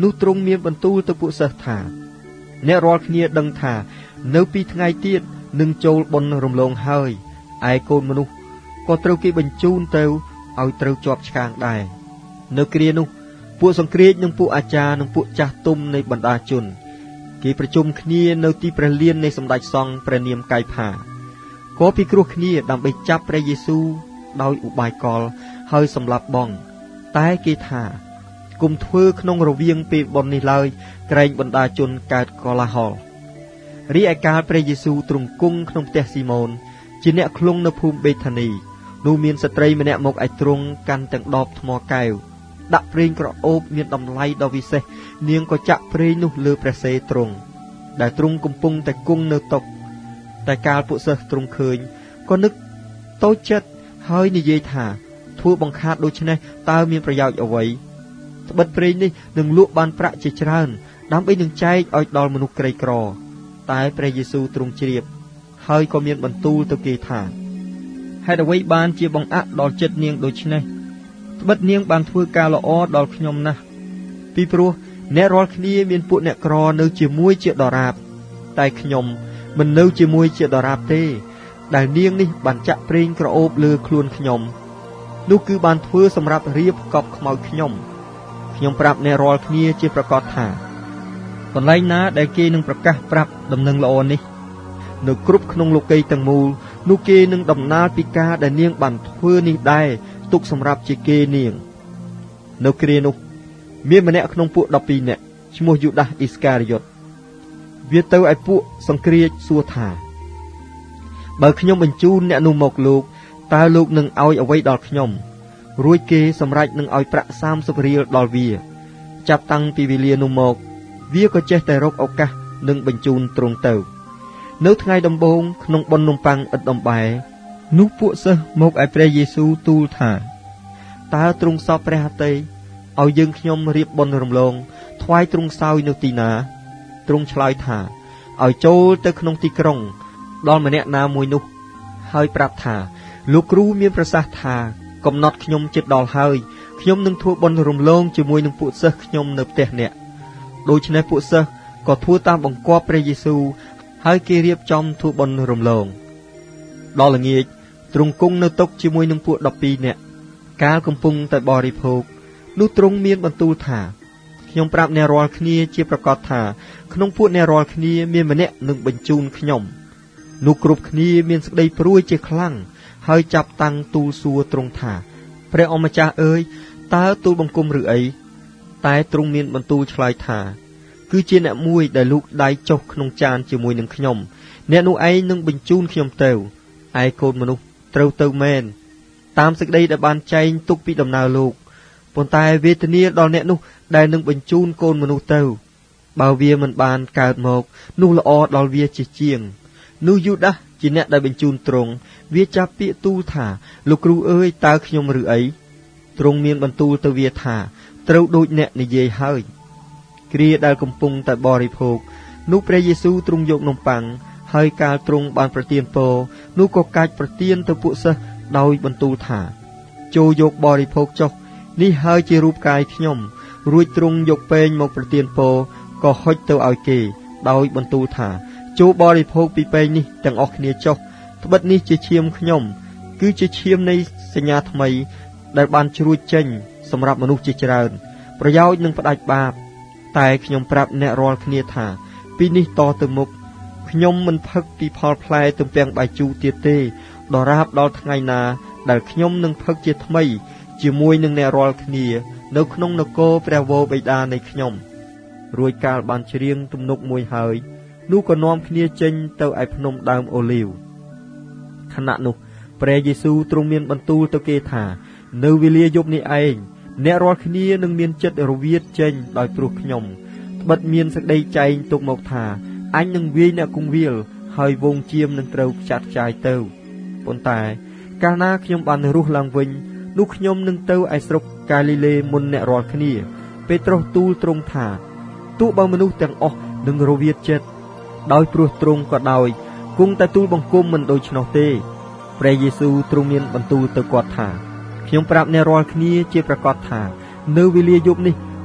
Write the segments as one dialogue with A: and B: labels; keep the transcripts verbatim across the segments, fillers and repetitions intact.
A: នោះទ្រង់មានបន្ទូលទៅពួកសិស្សថាអ្នករាល់គ្នាដឹងថានៅពីថ្ងៃទៀតនឹងចូលបុណ្យរំលងហើយឯកូនមនុស្សក៏ត្រូវគេបញ្ជូនទៅឲ្យត្រូវជាប់ឆ្កាងដែរនៅគ្រានោះពួកសង្គ្រាចនិងពួកអាចារ្យនិងពួកចាស់ទុំនៃបណ្ដាជនគេប្រជុំគ្នានៅទីព្រះលាននៃសម្ដេចសង្ឃព្រះនាមកៃផាក៏ពិគ្រោះគ្នាដើម្បីចាប់ព្រះយេស៊ូវដោយឧបាយកលហើយសម្លាប់បង់តែគេថាគុំធ្វើក្នុងរវាងពេលបុណ្យនេះឡើយក្រែងបណ្ដាជនកើតកលាហលរីឯកាលព្រះយេស៊ូវទ្រង់គង់ក្នុងផ្ទះស៊ីម៉ូនជាអ្នកខ្លងនៅភូមិបេថានីនោះមានស្ត្រីម្នាក់មកឯទ្រង់កាន់ទាំងដបថ្មកែវដាក់ប្រេងក្រអូបមានតម្លៃដ៏វិសេសនាងក៏ចាក់ប្រេងនោះលើព្រះសេទ្រង់ដែលទ្រង់កំពុងតែគង់នៅតុតែកាលពួកសិស្សទ្រង់ឃើញក៏នឹកតូចចិត្តហើយនិយាយថាធ្វើបង្ខាតដូច្នេះតើមានប្រយោជន៍អ្វីត្បិតប្រេងនេះនឹងលក់បានប្រាក់ជាច្រើនដើម្បីនឹងចែកឲ្យដល់មនុស្សក្រីក្រតែព្រះយេស៊ូវទ្រង់ជ្រាបហើយក៏មានបន្ទូលទៅគេថាហេតុអ្វីបានជាបង្អាក់ដល់ចិត្តនាងដូច្នេះត្បិតនាងបានធ្វើការល្អដល់ខ្ញុំណាស់ពីព្រោះអ្នករាល់គ្នាមានពួកអ្នកក្រនៅជាមួយជាដរាបតែខ្ញុំមិននៅជាមួយជាដរាបទេដែលនាងនេះបានចាក់ប្រេងក្រអូបលើខ្លួនខ្ញុំនោះគឺបានធ្វើសម្រាប់រៀបកប់ខ្មោចខ្ញុំខ្ញុំប្រាប់អ្នករាល់គ្នាជាប្រកាសថាកន្លែងណាដែលគេនឹងប្រកាសប្រាប់ដំណឹងល្អនេះនៅគ្រប់ក្នុងលោកីយ៍ទាំងមូលនោះគេនឹងដំណាលពីការដែលនាងបានធ្វើនេះដែរទុកសម្រាប់ជាគេនាងនៅគ្រានោះមានម្នាក់ក្នុងពួកដប់ពីរនាក់ឈ្មោះយូដាសអ៊ីស្ការីយ៉ុតវាទៅឲ្យពួកសង្គ្រាចសួរថាបើខ្ញុំបញ្ជូនអ្នកនោះមកលោកតើលោកនឹងឲ្យអ្វីដល់ខ្ញុំរួចគេសម្រេចនឹងឲ្យប្រាក់សាមសិបរៀលដល់វាចាប់តាំងពីវេលានោះមកវាក៏ចេះតែរកឱកាសនឹងបញ្ជូនទ្រង់ទៅនៅថ្ងៃដំបូងក្នុងបុណ្យនំប៉័ងឥតដំបែនោះពួកសិស្សមកឲ្យព្រះយេស៊ូវទូលថាតើទ្រង់សពព្រះហត្ថីឲ្យយើងខ្ញុំរៀបបុណ្យរំលងថ្វាយទ្រង់សោយនៅទីណាទ្រង់ឆ្លើយថាឲ្យចូលទៅក្នុងទីក្រុងដល់ម្នាក់ណាមួយនោះហើយប្រាប់ថាលោកគ្រូមានប្រសាសន៍ថាកំណត់ខ្ញុំជិតដល់ហើយខ្ញុំនឹងធ្វើបុណ្យរំលងជាមួយនឹងពួកសិស្សខ្ញុំនៅផ្ទះអ្នកដូច្នេះពួកសិស្សក៏ធ្វើតាមបង្គាប់ព្រះយេស៊ូវហើយគេរៀបចំធ្វើបុណ្យរំលងដល់ល្ងាចទ្រង់គង់នៅតុជាមួយនឹងពួកដប់ពីរនាក់កាលកំពុងតែបរិភោគនោះទ្រង់មានបន្ទូលថាខ្ញុំប្រាប់អ្នករាល់គ្នាជាប្រកាសថាក្នុងពួកអ្នករាល់គ្នាមានម្នាក់នឹងបញ្ជូនខ្ញុំនោះគ្រប់គ្នាមានសេចក្តីព្រួយជាខ្លាំងហើយចាប់តាំងទូលសួរទ្រង់ថាព្រះអម្ចាស់អើយតើទូលបង្គំឬអីតែទ្រង់មានបន្ទូលឆ្លើយថាគឺជាអ្នកមួយដែលលូកដៃចុះក្នុងចានជាមួយនឹងខ្ញុំអ្នកនោះឯងនឹងបញ្ជូនខ្ញុំទៅឯកូនមនុស្សត្រូវទៅមែនតាមសេចក្តីដែលបានចែងទុកពីដំណើរលោកប៉ុន្តែវេទនាដល់អ្នកនោះដែលនឹងបញ្ជូនកូនមនុស្សទៅបើវាមិនបានកើតមកនោះល្អដល់វាជាជាងនោះយូដាសជាអ្នកដែលបញ្ជូនទ្រង់វាចាប់ពាក្យទូលថាលោកគ្រូអើយតើខ្ញុំឬអីទ្រង់មានបន្ទូលទៅវាថាត្រូវដូចអ្នកនិយាយហើយគ្រាដែលកំពុងតែបរិភោគនោះព្រះយេស៊ូវទ្រង់យកនំប៉័ងហើយកាលទ្រង់បានប្រទានពរនោះក៏កាច់ប្រទានទៅពួកសិស្សដោយបន្ទូលថាចូលយកបរិភោគចុះនេះហើយជារូបកាយខ្ញុំរួចទ្រង់យកពែងមកប្រទានពរក៏ហុចទៅឲ្យគេដោយបន្ទូលថាចូលបរិភោគពីពែងនេះទាំងអស់គ្នាចុះត្បិតនេះជាឈាមខ្ញុំគឺជាឈាមនៃសញ្ញាថ្មីដែលបានជ្រួចចេញសម្រាប់មនុស្សជាច្រើនប្រយោជន៍នឹងផ្ដាច់បាបតែខ្ញុំប្រាប់អ្នករាល់គ្នាថាពីនេះតទៅមុខខ្ញុំមិនផឹកពីផលផ្លែទំពាំងបាយជូរទៀតទេដរាបដល់ថ្ងៃណាដែលខ្ញុំនឹងផឹកជាថ្មីជាមួយនឹងអ្នករាល់គ្នានៅក្នុងនគរព្រះវរបិតានៃខ្ញុំរួចកាលបានច្រៀងទំនុកមួយហើយនោះក៏នាំគ្នាចេញទៅឯភ្នំដើមអូលីវខណៈនោះព្រះយេស៊ូវទ្រង់មានបន្ទូលទៅគេថានៅវេលាយប់នេះឯងអ្នករាល់គ្នានឹងមានចិត្តរវាទចេញដោយព្រោះខ្ញុំត្បិតមានសេចក្តីចែងទុកមកថាអញនឹងវាយអ្នកគង្វាលហើយវងជាមនឹងត្រូវខ្ចាត់ខ្ចាយទៅប៉ុន្តែកាលណាខ្ញុំបានរស់ឡើងវិញនោះខ្ញុំនឹងទៅឯស្រុកកាលីលេមុនអ្នករាល់គ្នាពេត្រុសទូលទ្រង់ថាទោះបើមនុស្សទាំងអស់នឹងរវាទចិត្តដោយព្រោះទ្រង់ក៏ដោយគង់តែទូលបង្គំមិនដូច្នោះទេព្រះយេស៊ូវទ្រង់មានបន្ទូលទៅគាត់ថាខ្ញុំប្រាប់អ្នករាល់គ្នាជាប្រកាសថានៅវេលាយប់នេះ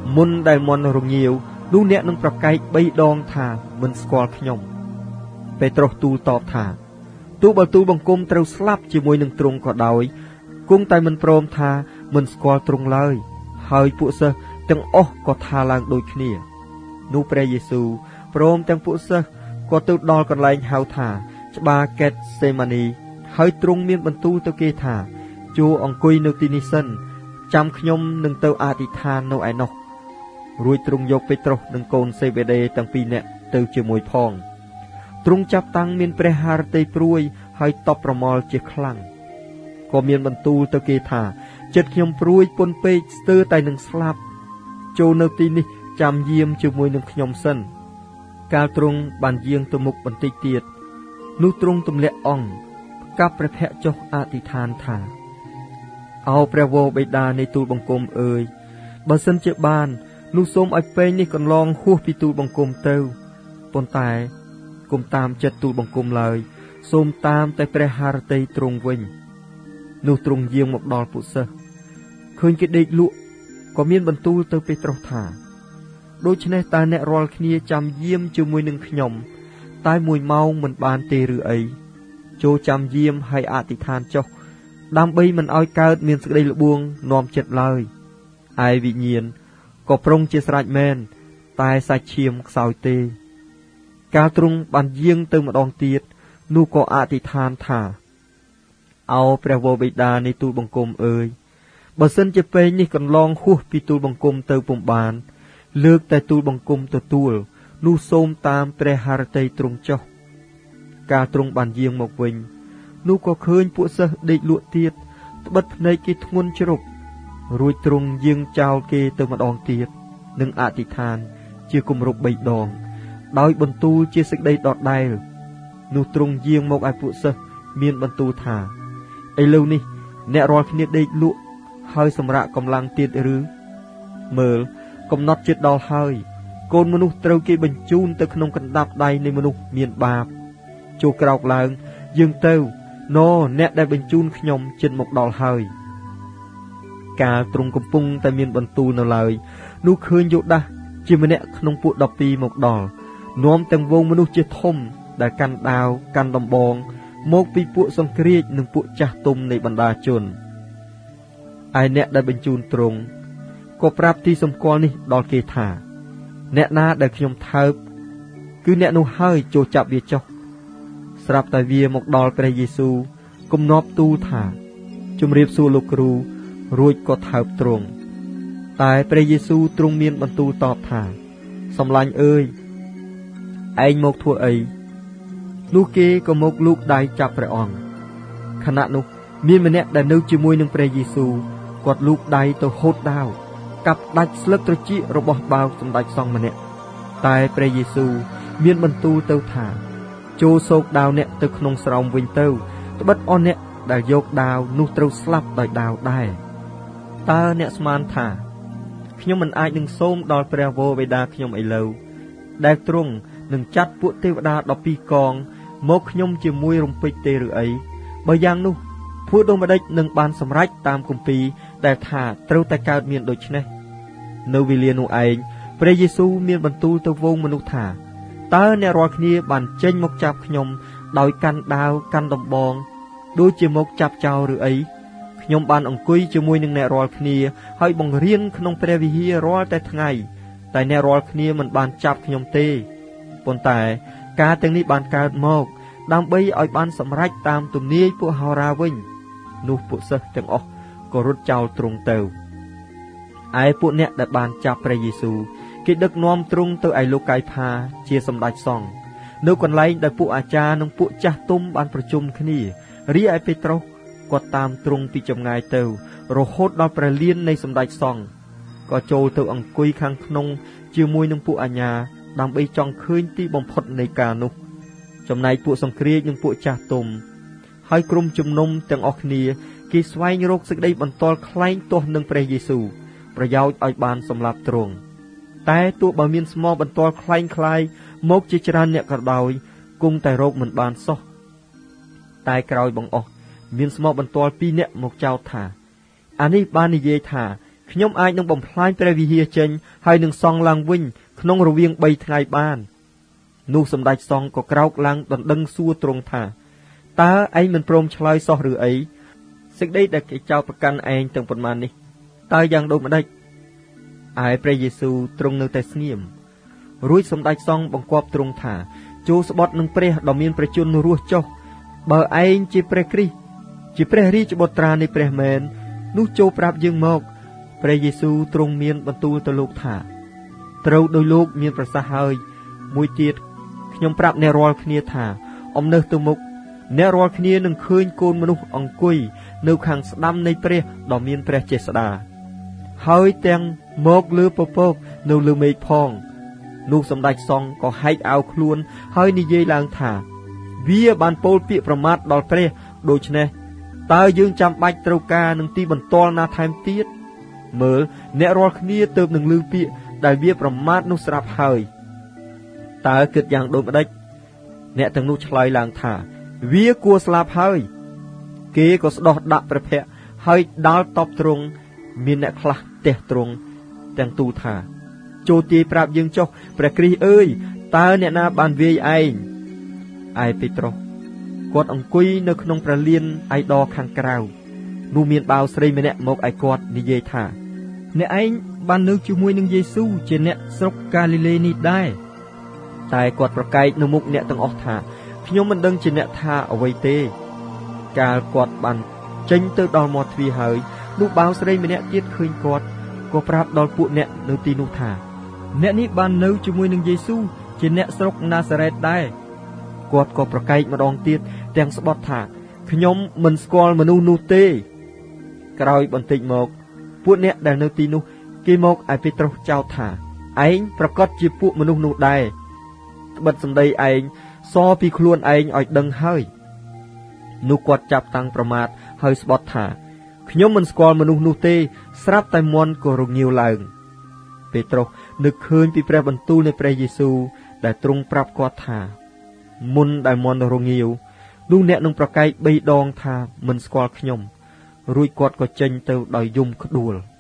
A: មុនដែលមន់រងាវនោះអ្នកនឹងប្រកែកបីដងថាមិនស្គាល់ខ្ញុំពេត្រុសទូលតបថាទោះបើទូលបង្គំត្រូវស្លាប់ជាមួយនឹងទ្រង់ក៏ដោយគង់តែមិនព្រមថាមិនស្គាល់ទ្រង់ឡើយហើយពួកសិស្សទាំងអស់ក៏ថាឡើងដូចគ្នានោះព្រះយេស៊ូវព្រមទាំងពួកសិស្សក៏ទៅដល់កន្លែងហៅថាច្បារកេតសេម៉ានីហើយទ្រង់មានបន្ទូលទៅគេថាចូលអង្គុយនៅទីនេះសិនចាំខ្ញុំនឹងទៅអធិដ្ឋាននៅឯនោះរួចទ្រង់យកពេត្រុសនិងកូនសេបេដេទាំងពីរនាក់ទៅជាមួយផងទ្រង់ចាប់តាំងមានព្រះハរតីព្រួយហើយតបប្រមល់ជាខ្លាំងក៏មានបន្ទូលទៅគេថាចិត្តខ្ញុំព្រួយពន់ពេកស្ទើរតែនឹងស្លាប់ចូលនៅទីនេះចាំយាមជាមួយនឹងខ្ញុំសិនកាលទ្រង់បានយាងទៅមុខបន្តិចទៀតនោះទ្រង់ទម្លាក់អង្គផ្កាប់ព្រះភ័ក្ត្រចុះអធិដ្ឋានថាអោព្រះវរបិតានៃទូលបង្គំអើយបើសិនជាបាននោះសូមឲ្យពេងនេះកន្លងហួសពីទូលបង្គំទៅប៉ុន្តែគុំតាមចិត្តទូលបង្គំឡើយសូមតាមតែព្រះハរតីទ្រង់វិញនោះទ្រង់យាងមកដល់ពួកសិស្សឃើញគេដេកលក់ក៏មានបន្ទូលទៅពេត្រុសថាដូច្នេះតើអ្នករាល់គ្នាចាំយាមជាមួយនឹងខ្ញុំតែមួយម៉ោងមិនបានទេឬអីចូលចាំយាមហើយអធិដ្ឋានចុះដើម្បីមិនឲ្យកើតមានសេចក្តីល្បួងនាំចិត្តឡើយឯវិញ្ញាណក៏ប្រុងជាស្រេចមែនតែសាច់ឈាមខ្សោយទេកាលទ្រង់បានយាងទៅម្ដងទៀតនោះក៏អធិដ្ឋានថាអោព្រះវរបិតានៃទូលបង្គំអើយបើសិនជាពេងនេះកន្លងហួសពីទូលបង្គំទៅពុំបានលើកតែទូលបង្គំទទួលនោះសូមតាមព្រះハរតីទ្រង់ចុះកាលទ្រង់បានយាងមកវិញនោះក៏ឃើញពួកសិស្សដេកលក់ទៀតត្បិតភ្នែកគេធ្ងន់ជ្រុករួចទ្រង់យាងចោលគេទៅម្ដងទៀតនឹងអធិដ្ឋានជាគម្រប់បីដងដោយបន្ទូលជាសេចក្តីដដែលនោះទ្រង់យាងមកឲ្យពួកសិស្សមានបន្ទូលថាឥឡូវនេះអ្នករាល់គ្នាដេកលក់ហើយសម្រាកកម្លាំងទៀតឬមើលកំណត់ចិត្តដល់ហើយកូនមនុស្សត្រូវគេបញ្ជូនទៅក្នុងកណ្ដាប់ដៃនៃមនុស្សមានបាបចូលក្រោកឡើងយើងទៅណអ្នកដែលបញ្ជូនខ្ញុំជិតមកដល់ហើយកាលទ្រង់កំពុងតែមានបន្ទូលនៅឡើយនោះឃើញយូដាសជាម្នាក់ក្នុងពួកដប់ពីរមកដល់នាំទាំងវងមនុស្សជាធំដែលកាន់ដាវកាន់ដំបងមកពីពួកសង្គ្រាចនិងពួកចាស់ទុំនៃបណ្ដាជនឯអ្នកដែលបញ្ជូនទ្រង់ក៏ប្រាប់ទីសម្គាល់នេះដល់គេថាអ្នកណាដែលខ្ញុំថើបគឺអ្នកនោះហើយចូលចាប់វាចុះស្រាប់តែវាមកដល់ព្រះយេស៊ូវគំនាប់ទូលថាជម្រាបសួរលោកគ្រូរួចក៏ថើបទ្រង់តែព្រះយេស៊ូវទ្រង់មានបន្ទូលតបថាសំឡាញ់អើយឯងមកធ្វើអីនោះគេក៏មកលូកដៃចាប់ព្រះអង្គខណៈនោះមានម្នាក់ដែលនៅជាមួយនឹងព្រះយេស៊ូវគាត់លូកដៃទៅហូតដាវកាប់ដាច់ស្លឹកត្រចៀករបស់បាវសម្ដេចសង្ឃម្នាក់តែព្រះយេស៊ូវមានបន្ទូលទៅថាចូលសោកដាវអ្នកទៅក្នុងស្រោមវិញទៅត្បិតអស់អ្នកដែលយកដាវនោះត្រូវស្លាប់ដោយដាវដែរតើអ្នកស្មានថាខ្ញុំមិនអាចនឹងសូមដល់ព្រះវរបិតាខ្ញុំឥឡូវដែលទ្រង់នឹងចាត់ពួកទេវតាដប់ពីរកងមកខ្ញុំជាមួយរំពេចទេឬអីបើយ៉ាងនោះពួកដូចម្ដេចនឹងបានសម្រេចតាមគម្ពីរដែលថាត្រូវតែកើតមានដូច្នេះនៅវេលានោះឯងព្រះយេស៊ូវមានបន្ទូលទៅវងមនុស្សថាតើអ្នករាល់គ្នាបានចេញមកចាប់ខ្ញុំដោយកាន់ដាវកាន់ដំបងដូចជាមកចាប់ចោលឬអីខ្ញុំបានអង្គុយជាមួយនឹងអ្នករាល់គ្នាហើយបង្រៀនក្នុងព្រះវិហាររាល់តែថ្ងៃតែអ្នករាល់គ្នាមិនបានចាប់ខ្ញុំទេប៉ុន្តែការទាំងនេះបានកើតមកដើម្បីឲ្យបានសម្រេចតាមទំនាយពួកហោរាវិញនោះពួកសិស្សទាំងអស់ក៏រត់ចោលទ្រង់ទៅឯពួកអ្នកដែលបានចាប់ព្រះយេស៊ូវគេដឹកនាំទ្រង់ទៅឯលោកកាយផាជាសម្ដេចសង្ឃនៅកន្លែងដែលពួកអាចារ្យនិងពួកចាស់ទុំបានប្រជុំគ្នារីឯពេត្រុសគាត់តាមទ្រង់ពីចម្ងាយទៅរហូតដល់ព្រះលាននៃសម្ដេចសង្ឃក៏ចូលទៅអង្គុយខាងក្នុងជាមួយនឹងពួកអាញាដើម្បីចង់ឃើញទីបំផុតនៃការនោះចំណែកពួកសង្គ្រាចនិងពួកចាស់ទុំហើយក្រុមជំនុំទាំងអស់គ្នាគេស្វែងរកសេចក្តីបន្ទាល់ខ្លែងទាស់នឹងព្រះយេស៊ូវប្រយោជន៍ឲ្យបានសម្លាប់ទ្រង់តែទោះបើមានស្មោបន្ទាល់ខ្លែងខ្លាយមកជាច្រើនអ្នកក៏ដោយគង់តែរកមិនបានសោះតែក្រោយបង្អស់មានស្មោបន្ទាល់ពីរអ្នកមកចោទថាអានេះបាននិយាយថាខ្ញុំអាចនឹងបំផ្លាញព្រះវិហារចេញហើយនឹងសង់ឡើងវិញក្នុងរវាងបីថ្ងៃបាននោះសម្ដេចសង្ឃក៏ក្រោកឡើងដណ្ដឹងសួរទ្រង់ថាតើឯងមិនព្រមឆ្លើយសោះឬអីសេចក្តីដែលគេចោទប្រកាន់ឯងទាំងប៉ុន្មាននេះតើយ៉ាងដូចម្ដេចឯព្រះយេស៊ូវទ្រង់នៅតែស្ងៀមរួចសម្ដេចសង្ឃបង្គាប់ទ្រង់ថាចូលស្បត់នឹងព្រះដ៏មានព្រះជន្មរស់ចុះបើឯងជាព្រះគ្រីស្ទជាព្រះរាជបុត្រានៃព្រះមែននោះចូលប្រាប់យើងមកព្រះយេស៊ូវទ្រង់មានបន្ទូលទៅលោកថាត្រូវដោយលោកមានប្រសាសន៍ហើយមួយទៀតខ្ញុំប្រាប់អ្នករាល់គ្នាថាអំណើសទៅមុខអ្នករាល់គ្នានឹងឃើញកូនមនុស្សអង្គុយនៅខាងស្ដាំនៃព្រះដ៏មានព្រះចេស្តាហើយទាំងមកលើពពកនៅលើមេឃផងនោះសម្ដេចសង្ឃក៏ហែកអាវខ្លួនហើយនិយាយឡើងថាវាបានពោលពាក្យប្រមាថដល់ព្រះដូច្នេះតើយើងចាំបាច់ត្រូវការនឹងទីបន្ទាល់ណាថែមទៀតមើលអ្នករាល់គ្នាទើបនឹងឮពាក្យដែលវាប្រមាថនោះស្រាប់ហើយតើគិតយ៉ាងដូចម្ដេចអ្នកទាំងនោះឆ្លើយឡើងថាវាគួរស្លាប់ហើយគេក៏ស្ដោះដាក់ព្រះភ័ក្ត្រហើយដាល់តបទ្រង់មានអ្នកខ្លះទះទ្រង់ទាំងទូលថាចូលទាយប្រាប់យើងចុះព្រះគ្រីស្ទអើយតើអ្នកណាបានវាយឯងឯពេត្រុសគាត់អង្គុយនៅក្នុងព្រះលានឯដរខាងក្រៅនោះមានបាវស្រីម្នាក់មកឯគាត់និយាយថាអ្នកឯងបាននៅជាមួយនឹងយេស៊ូវជាអ្នកស្រុកកាលីលេនេះដែរតែគាត់ប្រកែកនៅមុខអ្នកទាំងអស់ថាខ្ញុំមិនដឹងជាអ្នកថាអ្វីទេកាលគាត់បានចេញទៅដល់មាត់ទ្វារហើយនោះបាវស្រីម្នាក់ទៀតឃើញគាត់ក៏ប្រាប់ដល់ពួកអ្នកនៅទីនោះថាអ្នកនេះបាននៅជាមួយនឹងយេស៊ូវជាអ្នកស្រុកណាសារ៉េតដែរគាត់ក៏ប្រកែកម្ដងទៀតទាំងស្បត់ថាខ្ញុំមិនស្គាល់មនុស្សនោះទេក្រោយបន្តិចមកពួកអ្នកដែលនៅទីនោះគេមកឯពេត្រុសចោទថាឯងប្រកាសជាពួកមនុស្សនោះដែរត្បិតសម្ដីឯងសពីខ្លួនឯងឲ្យដឹងហើយនោះគាត់ចាប់តាំងប្រមាថហើយស្បត់ថាខ្ញុំមិនស្គាល់មនុស្សនោះទេស្រាប់តែមន់ក៏រងាវឡើងពេត្រុសនឹកឃើញពីព្រះបន្ទូលនៃព្រះយេស៊ូវដែលទ្រង់ប្រាប់គាត់ថាមុនដែលមន់រងាវនោះអ្នកនឹងប្រកែកបីដងថាមិនស្គាល់ខ្ញុំរួចគាត់ក៏ចេញទៅដោយយំក្ដួល